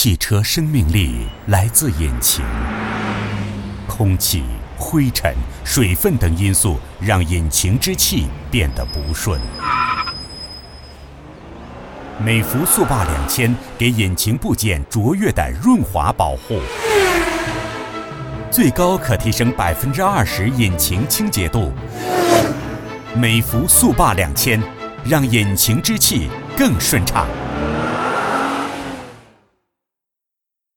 汽车生命力来自引擎。空气、灰尘、水分等因素让引擎之气变得不顺。美孚速霸2000给引擎部件卓越的润滑保护，最高可提升20%引擎清洁度。美孚速霸2000让引擎之气更顺畅。